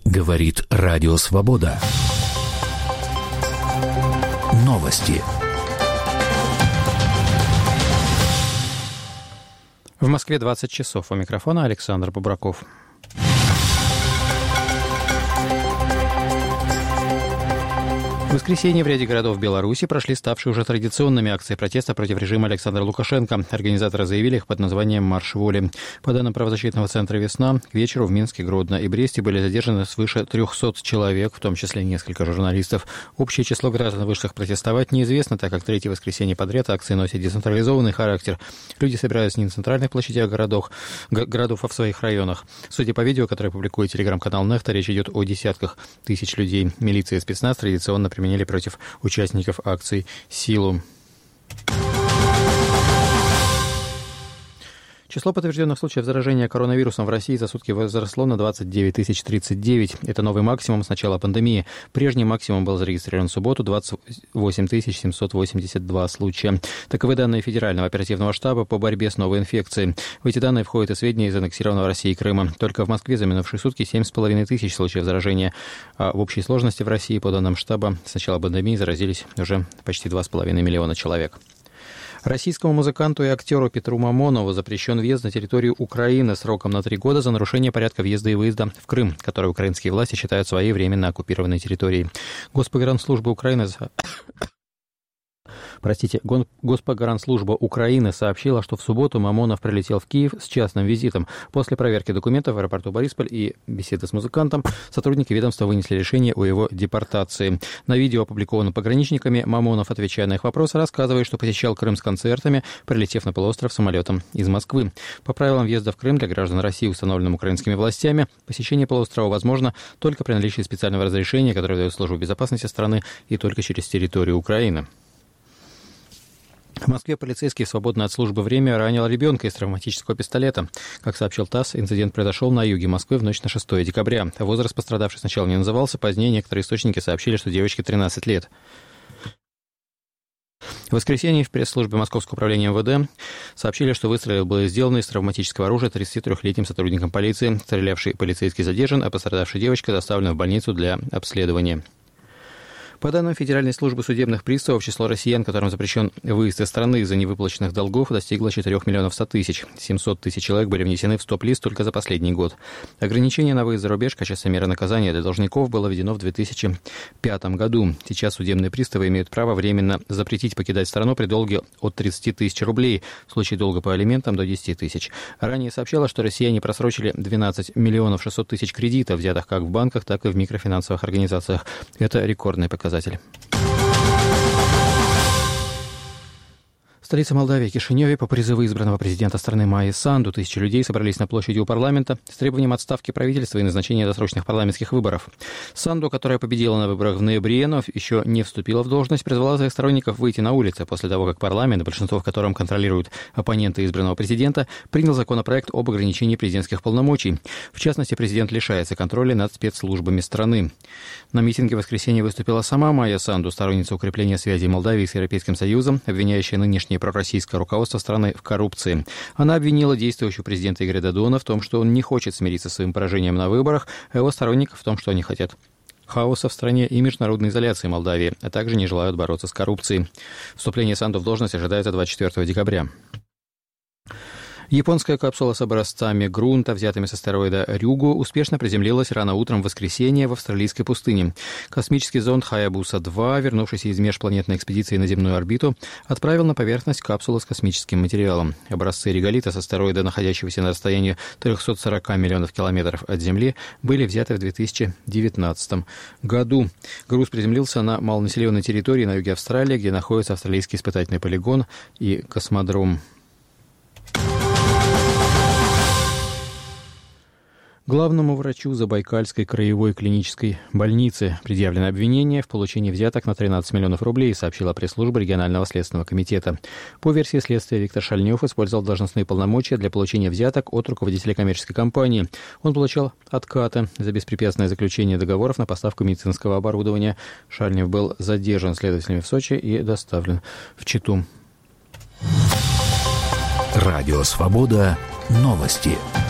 Говорит Радио Свобода. Новости. В Москве 20 часов. У микрофона Александр Бубраков. В воскресенье в ряде городов Беларуси прошли ставшие уже традиционными акции протеста против режима Александра Лукашенко. Организаторы заявили их под названием «Марш воли». По данным правозащитного центра «Весна», к вечеру в Минске, Гродно и Бресте были задержаны свыше 300 человек, в том числе несколько журналистов. Общее число граждан, вышедших протестовать, неизвестно, так как третье воскресенье подряд акции носят децентрализованный характер. Люди собираются не на центральных площадях городов, а в своих районах. Судя по видео, которое публикует телеграм-канал «Нехта», речь идет о десятках тысяч людей. Милиция и спецназ традиционно применили против участников акций силу. Число подтвержденных случаев заражения коронавирусом в России за сутки возросло на 29 039. Это новый максимум с начала пандемии. Прежний максимум был зарегистрирован в субботу — 28 782 случая. Таковы данные Федерального оперативного штаба по борьбе с новой инфекцией. В эти данные входят и сведения из аннексированного Россией Крыма. Только в Москве за минувшие сутки 7,5 тысяч случаев заражения. А в общей сложности в России, по данным штаба, с начала пандемии заразились уже почти 2,5 миллиона человек. Российскому музыканту и актеру Петру Мамонову запрещен въезд на территорию Украины сроком на 3 года за нарушение порядка въезда и выезда в Крым, который украинские власти считают своей временно оккупированной территорией. Госпогранслужба Украины сообщила, что в субботу Мамонов прилетел в Киев с частным визитом. После проверки документов в аэропорту Борисполь и беседы с музыкантом сотрудники ведомства вынесли решение о его депортации. На видео, опубликованном пограничниками, Мамонов, отвечая на их вопросы, рассказывает, что посещал Крым с концертами, прилетев на полуостров самолетом из Москвы. По правилам въезда в Крым для граждан России, установленным украинскими властями, посещение полуострова возможно только при наличии специального разрешения, которое дает служба безопасности страны, и только через территорию Украины. В Москве полицейский в свободное от службы время ранил ребенка из травматического пистолета. Как сообщил ТАСС, инцидент произошел на юге Москвы в ночь на 6 декабря. Возраст пострадавшей сначала не назывался, позднее некоторые источники сообщили, что девочке 13 лет. В воскресенье в пресс-службе Московского управления МВД сообщили, что выстрел был сделан из травматического оружия 33-летним сотрудником полиции. Стрелявший полицейский задержан, а пострадавшая девочка доставлена в больницу для обследования. По данным Федеральной службы судебных приставов, число россиян, которым запрещен выезд из страны из-за невыплаченных долгов, достигло 4 100 000. 700 000 человек были внесены в стоп-лист только за последний год. Ограничение на выезд за рубеж в качестве меры наказания для должников было введено в 2005 году. Сейчас судебные приставы имеют право временно запретить покидать страну при долге от 30 000 рублей, в случае долга по алиментам до 10 000. Ранее сообщалось, что россияне просрочили 12 600 000 кредитов, взятых как в банках, так и в микрофинансовых организациях. Это рекордный показатель. В столице Молдавии, Кишиневе, по призыву избранного президента страны Майи Санду, тысячи людей собрались на площади у парламента с требованием отставки правительства и назначения досрочных парламентских выборов. Санду, которая победила на выборах в ноябре, но еще не вступила в должность, призвала своих сторонников выйти на улицы после того, как парламент, большинство в котором контролируют оппоненты избранного президента, принял законопроект об ограничении президентских полномочий. В частности, президент лишается контроля над спецслужбами страны. На митинге в воскресенье выступила сама Майя Санду, сторонница укрепления связей Молдавии с Европейским Союзом, обвиняющая нынешнее пророссийское руководство страны в коррупции. Она обвинила действующего президента Игоря Додона в том, что он не хочет смириться с своим поражением на выборах, а его сторонников в том, что они хотят хаоса в стране и международной изоляции Молдавии, а также не желают бороться с коррупцией. Вступление Санду в должность ожидается 24 декабря. Японская капсула с образцами грунта, взятыми с астероида Рюгу, успешно приземлилась рано утром в воскресенье в австралийской пустыне. Космический зонд Хаябуса-2, вернувшийся из межпланетной экспедиции на земную орбиту, отправил на поверхность капсулу с космическим материалом. Образцы реголита с астероида, находящегося на расстоянии 340 миллионов километров от Земли, были взяты в 2019 году. Груз приземлился на малонаселенной территории на юге Австралии, где находится австралийский испытательный полигон и космодром. Главному врачу Забайкальской краевой клинической больницы предъявлено обвинение в получении взяток на 13 миллионов рублей, сообщила пресс-служба регионального следственного комитета. По версии следствия, Виктор Шальнев использовал должностные полномочия для получения взяток от руководителя коммерческой компании. Он получал откаты за беспрепятственное заключение договоров на поставку медицинского оборудования. Шальнев был задержан следователями в Сочи и доставлен в Читу. Радио «Свобода». Новости.